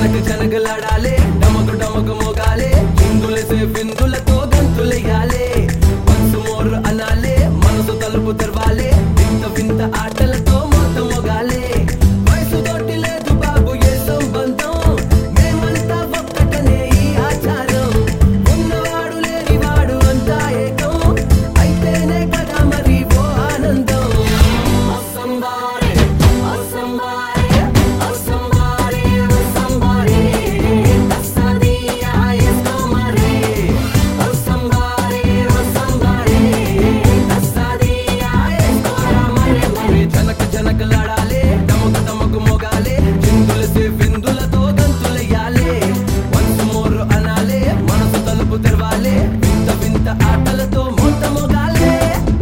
జనగలాడాలే డమకు డమకు మోగాలే చిందులేసే విందులతో గంతులెయ్యాలే once more అనాలే మనసు తలుపు తెరవాలే వింత వింత ఆటలతో మోత మోగాలే వయసు తోటి లేదు బాబు ఏ సంబంధం మేమంతా ఒక్కటనే ఈ ఆచారం ఉన్నవాడు లేనివాడు అంతా ఏకం అయితేనే కదా మరి ఓ ఆనందం జనకలాడాలే డమకు డమకు మోగాలే చిందులసే విందులతో గంతులెయ్యాలే వన్స్ మోర్ అనాలే మనసు తలుపు తెరవాలే వింత వింత ఆటలతో మోత మోగాలే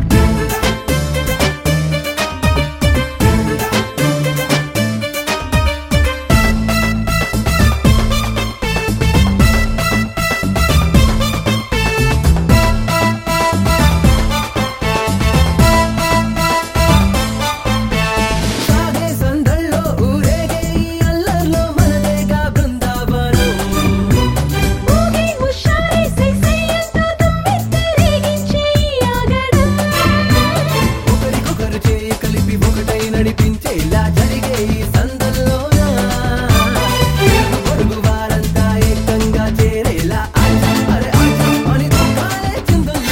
నడిపించేలా జరిగే ఈ సందల్లోన పొరుగు వారంతా ఏకంగా చేరేలా అరే అని దుఃఖాలే చిందులు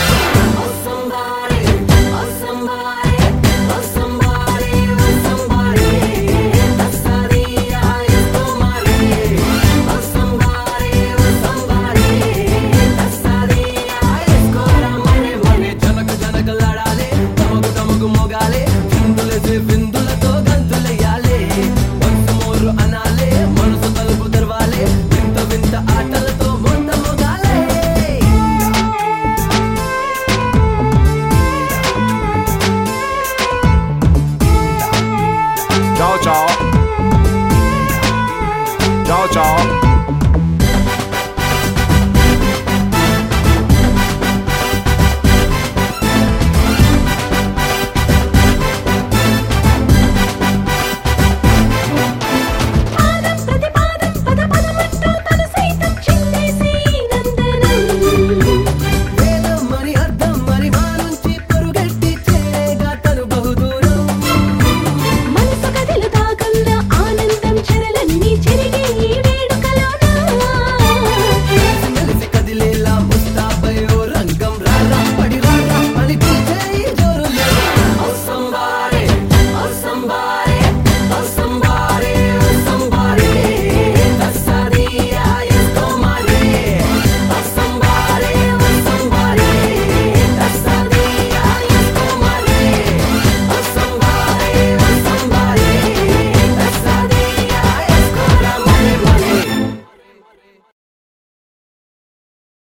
జనకలాడాలే డమకు డమకు మోగాలే చిందులేసే విందులతో గంతులెయ్యాలే వన్స్ మోర్ అనాలే మనసు తలుపు తెరవాలే వింత వింత ఆటలతో మోత మోగాలే Ciao ciao. Ciao ciao.